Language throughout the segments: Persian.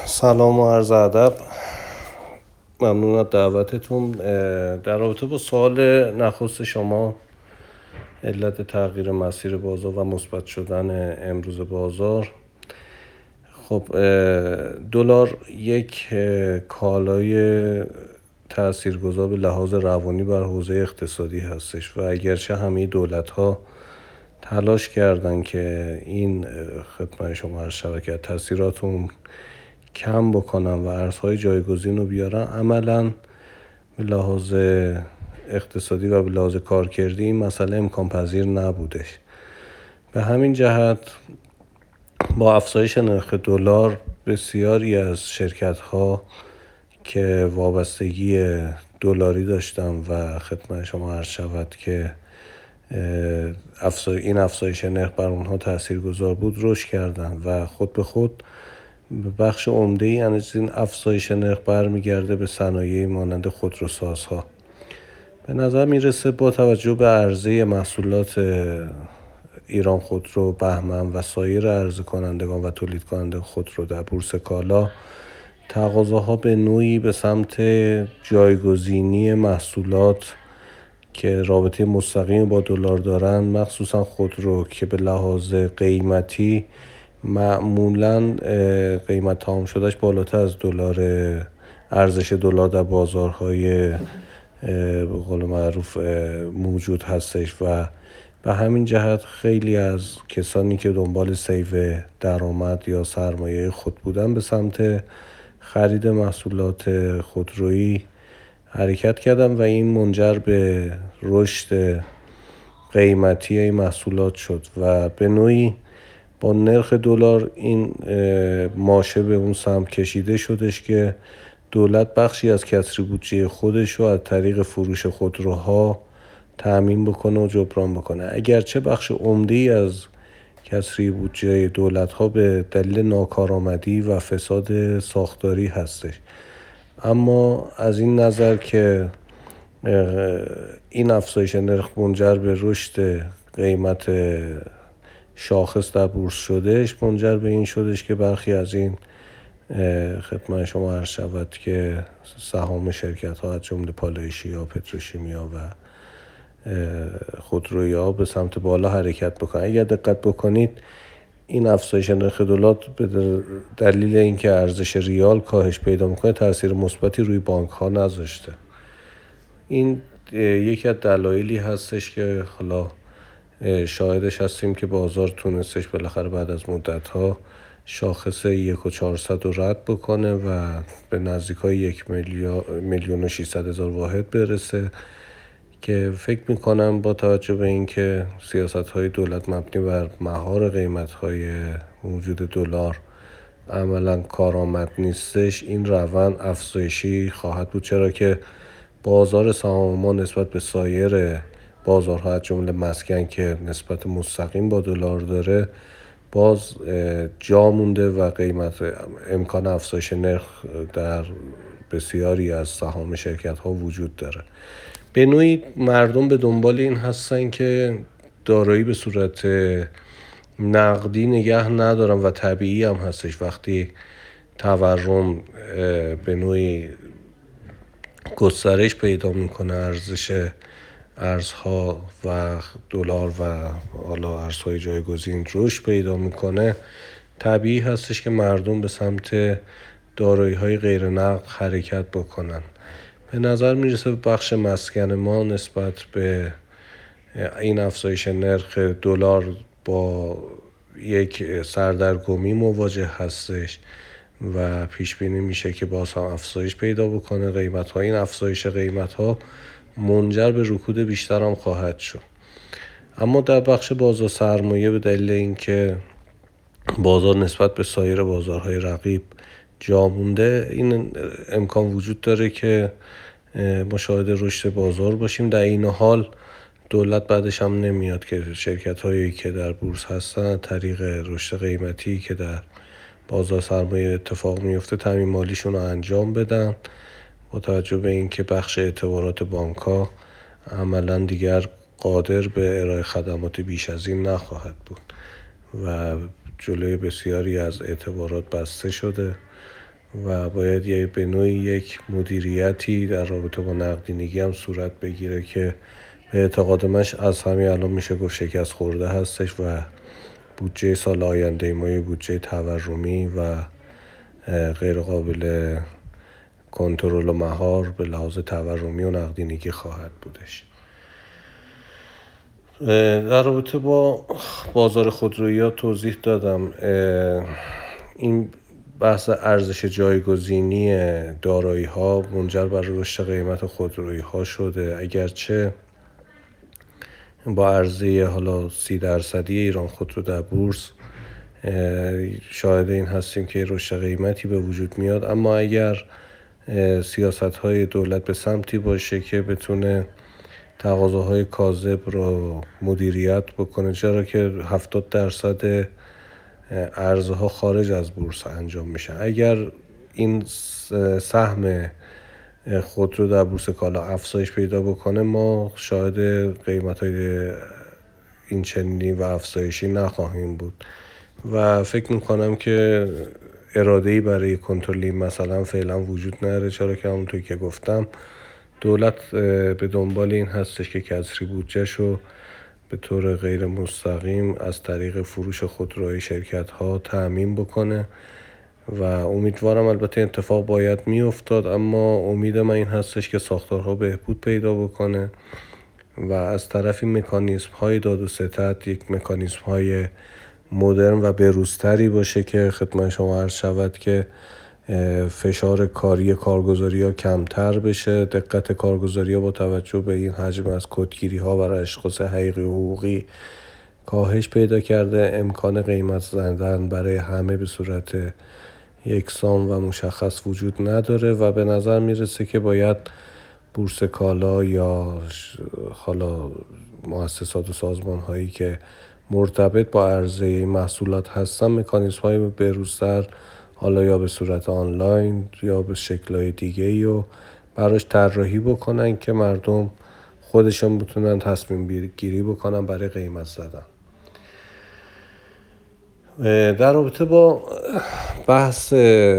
سلام و عرض ادب. ممنون از دعوتتون. در رابطه با سوال نخست شما، علت تغییر مسیر بازار و مثبت شدن امروز بازار، خب دلار یک کالای تاثیرگذار به لحاظ روانی بر حوزه اقتصادی هستش و اگرچه همه دولت‌ها تلاش کردن که این خدمت شما عرض شود که تاثیراتون کم بکنن و ارزهای جایگزین رو بیارن، عملاً به لحاظ اقتصادی و به لحاظ کارکردی این مسئله امکان پذیر نبودش. به همین جهت با افزایش نرخ دلار بسیاری از شرکت‌ها که وابستگی دلاری داشتن و خدمت شما عرض شود که این افزایش نرخ بر اونها تاثیرگذار بود، رشد کردن و خود به خود بخش عمده‌ای از این افزایش نرخ برمیگرده به صنایع مانند خودروسازها. به نظر میرسه با توجه به عرضه محصولات ایران خودرو، بهمن و سایر عرضه کنندگان و تولید کننده خودرو در بورس کالا، تقاضاها به نوعی به سمت جایگزینی محصولات که رابطه مستقیم با دلار دارن، مخصوصا خودرو که به لحاظ قیمتی معمولاً قیمت تمام شدهش بالاتر از دلار، ارزش دلار در بازارهای به قول معروف موجود هستش و به همین جهت خیلی از کسانی که دنبال سیو درآمد یا سرمایه خود بودن به سمت خرید محصولات خودرویی حرکت کردن و این منجر به رشد قیمتی این محصولات شد و به نوعی با نرخ دلار این ماشه به اون سمت کشیده شدش که دولت بخشی از کسری بودجه خودش رو از طریق فروش خودروها تأمین بکنه و جبران بکنه، اگرچه بخش عمده‌ای از کسری بودجه دولت‌ها به دلیل ناکارآمدی و فساد ساختاری هستش. اما از این نظر که این افزایش نرخ منجر به رشد قیمت شاخص در بورس شدش، منجر به این شدش که برخی از این خدمت شما عرض شود که سهام شرکت ها از جمله پالایشی ها، پتروشیمیا و خودرویی ها به سمت بالا حرکت بکنن. اگر دقت بکنید این افزایش نرخ دلار به دلیل اینکه ارزش ریال کاهش پیدا میکنه تاثیر مثبتی روی بانک ها نذاشته. این یکی از دلایلی هستش که حالا شاهدش هستیم که بازار تونستش بالاخره بعد از مدت ها شاخص 1,400 رو رد بکنه و به نزدیکای 1,600,000 واحد برسه که فکر میکنم با توجه به اینکه سیاست های دولت مبنی بر مهار قیمت های موجود دلار عملا کارآمد نیستش، این روند افزایشی خواهد بود، چرا که بازار سهام ما نسبت به سایر بازارها از جمله مسکن که نسبت مستقیم با دلار داره باز جا مونده و امکان افزایش نرخ در بسیاری از سهام شرکت ها وجود داره. به نوعی مردم به دنبال این هستن که دارایی به صورت نقدی نگه ندارن و طبیعی هم هستش وقتی تورم به نوعی گسترش پیدا میکنه، ارزش ارزها و دلار و حالا ارزهای جایگزین رشد پیدا میکنه، طبیعی هستش که مردم به سمت دارایی‌های غیر نقد حرکت بکنن. به نظر میرسه بخش مسکن ما نسبت به این افزایش نرخ دلار با یک سردرگمی مواجه هستش و پیش بینی میشه که باز هم افزایش پیدا بکنه قیمت ها. این افزایش قیمت ها منجر به رکود بیشتر هم خواهد شد. اما در بخش بازار سرمایه به دلیل اینکه بازار نسبت به سایر بازارهای رقیب جا مونده، این امکان وجود داره که مشاهد رشد بازار باشیم. در این حال دولت بعدش هم نمیاد که شرکت هایی که در بورس هستن طریق رشد قیمتی که در بازار سرمایه اتفاق میفته تامین مالیشون رو انجام بدن، با توجه به اینکه بخش اعتبارات بانک ها عملا دیگر قادر به ارائه خدمات بیش از این نخواهد بود و جلوی بسیاری از اعتبارات بسته شده و باید به نوعی یک مدیریتی در رابطه با نقدینگی هم صورت بگیره که به اعتقاد من از همین الان میشه گفت شکست خورده هستش و بودجه سال آینده ما یه بودجه تورمی و غیر قابل کنترل و مهار به لحاظ تورمی و نقدینگی خواهد بودش. در رابطه با بازار خودرویی توضیح دادم. این بحث ارزش جایگزینی دارایی ها منجر بر رشد قیمت خودرویی ها شده، اگرچه با عرضه حالا 30% ایران خودرو در بورس شاهد این هستیم که رشد قیمتی به وجود میاد، اما اگر سیاست های دولت به سمتی باشه که بتونه تقاضاهای کاذب رو مدیریت بکنه، چرا که 70% ارزها خارج از بورس انجام میشن، اگر این سهم خودرو در بورس کالا افزایش پیدا بکنه، ما شاهد قیمت‌های این چنینی و افزایشی نخواهیم بود و فکر میکنم که اراده‌ای برای کنترل این مثلا فعلا وجود نداره، چرا که همونطور که گفتم دولت به دنبال این هستش که کسری بودجه‌ش رو به طور غیر مستقیم از طریق فروش خودروهای شرکت‌ها تأمین بکنه و امیدوارم، البته اتفاق باید میافتاد، اما امید من این هستش که ساختارها بهبود پیدا بکنه و از طرفی مکانیزم های داد و ستد یک مکانیزم های مدرن و بروزتری باشه که خدمت شما عرض شود که فشار کاری کارگزاری ها کمتر بشه، دقت کارگزاری ها با توجه به این حجم از کدگیری ها برای اشخاص حقیقی و حقوقی کاهش پیدا کرده، امکان قیمت زدن برای همه به صورت یکسان و مشخص وجود نداره و به نظر میرسه که باید بورس کالا یا حالا مؤسسات و سازمان هایی که مرتبط با عرضه محصولات هستن مکانیزم های بروزتر، حالا یا به صورت آنلاین یا به شکل‌های دیگه‌ای و براش طراحی بکنن که مردم خودشون بتونن تصمیم گیری بکنن برای قیمت زدن. در رابطه با بحث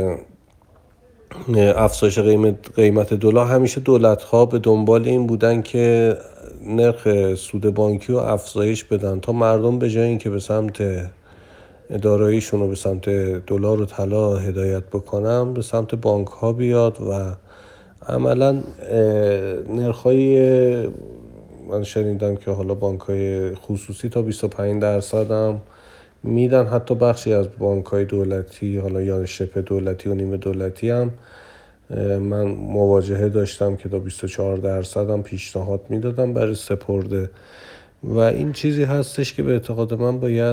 افزایش قیمت دلار، همیشه دولت‌ها به دنبال این بودن که نرخ سود بانکی رو افزایش بدن تا مردم به جای اینکه به سمت داراییشون رو به سمت دلار و طلا هدایت بکنن به سمت بانک ها بیاد و عملا نرخ‌های من شنیدم که حالا بانک‌های خصوصی تا 25% هم میدن، حتی بخشی از بانک‌های دولتی حالا یا شبه دولتی و نیمه دولتی هم من مواجهه داشتم که تا 24% هم پیشنهاد میدادم برای سپرده و این چیزی هستش که به اعتقاد من باید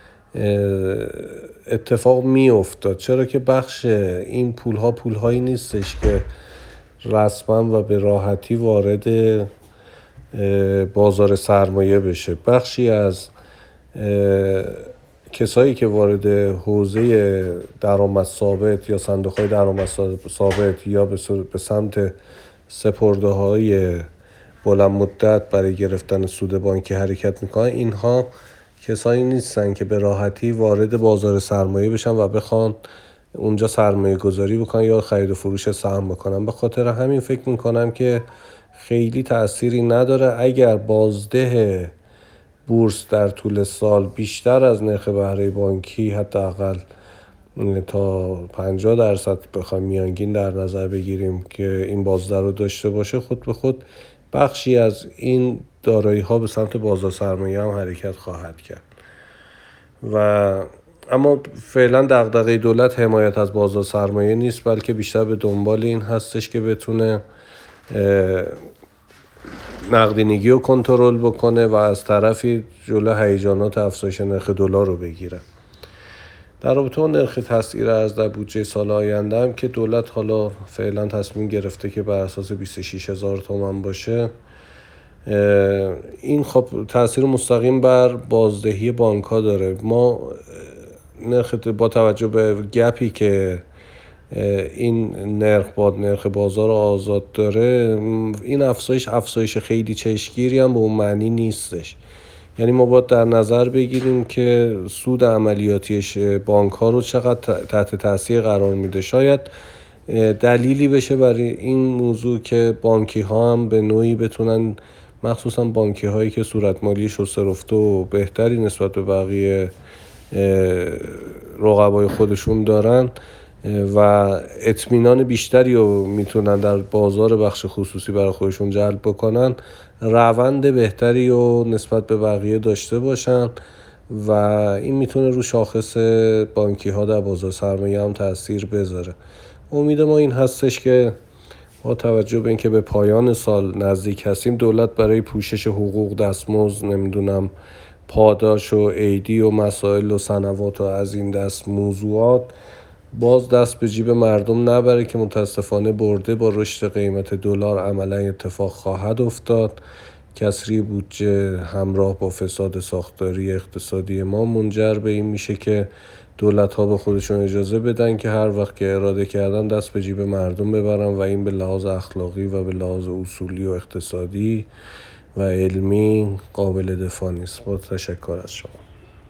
اتفاق می افتاد، چرا که بخش این پولهایی نیستش که رسما و به راحتی وارد بازار سرمایه بشه. بخشی از کسایی که وارد حوزه درآمد ثابت یا صندوق‌های درآمد ثابت یا به سمت سپرده‌های بلند مدت برای گرفتن سود بانکی حرکت میکنن، اینها کسایی نیستن که به راحتی وارد بازار سرمایه بشن و بخوان اونجا سرمایه گذاری بکنن یا خرید و فروش سهم بکنن. به خاطر همین فکر میکنم که خیلی تأثیری نداره اگر بازده بورس در طول سال بیشتر از نرخ بهره بانکی حداقل تا 50% بخوایم میانگین در نظر بگیریم که این بازده رو داشته باشه، خود به خود بخشی از این دارایی ها به سمت بازار سرمایه هم حرکت خواهد کرد و اما فعلا دغدغه دولت حمایت از بازار سرمایه نیست، بلکه بیشتر به دنبال این هستش که بتونه نقدینگی رو کنترل بکنه و از طرفی جلو هیجانات افزایش نرخ دلار رو بگیره. در رابطه با نرخ تسعیر ارز در بودجه سال آینده هم که دولت حالا فعلا تصمیم گرفته که بر اساس 26,000 تومان باشه، این خب تاثیر مستقیم بر بازدهی بانک ها داره. ما نرخ با توجه به گپی که این نرخ با نرخ بازار آزاد داره، این افزایش خیلی چشمگیری هم به اون معنی نیستش، یعنی ما باید در نظر بگیریم که سود عملیاتی بانک ها رو چقدر تحت تاثیر قرار میده. شاید دلیلی بشه برای این موضوع که بانکی ها هم به نوعی بتونن، مخصوصا بانکی هایی که صورت مالی شسته رفته و بهتری نسبت به بقیه رقبای خودشون دارن و اطمینان بیشتری رو میتونن در بازار بخش خصوصی برای خودشون جلب بکنن، روند بهتری رو نسبت به بقیه داشته باشن و این میتونه رو شاخص بانکی ها در بازار سرمایه هم تاثیر بذاره. امید ما این هستش که با توجه به اینکه به پایان سال نزدیک هستیم، دولت برای پوشش حقوق، دستمزد، نمیدونم پاداش و عیدی و مسائل و سنوات و از این دست موضوعات باز دست به جیب مردم نبره که متاسفانه برده. با رشد قیمت دلار عملا اتفاق خواهد افتاد. کسری بودجه همراه با فساد ساختاری اقتصادی ما منجر به این میشه که دولت‌ها به خودشون اجازه بدن که هر وقت که اراده کردن دست به جیب مردم ببرن و این به لحاظ اخلاقی و به لحاظ اصولی و اقتصادی و علمی قابل دفاع نیست. با تشکر از شما.